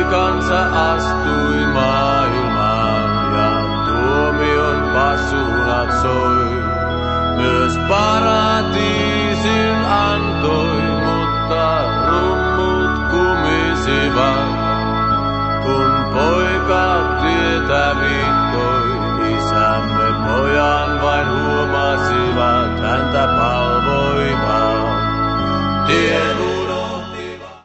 poikansa astui maailmaan ja tuomion pasunat soi. Myös paratiisin antoi, mutta rummut kumisivat, kun poika tietävi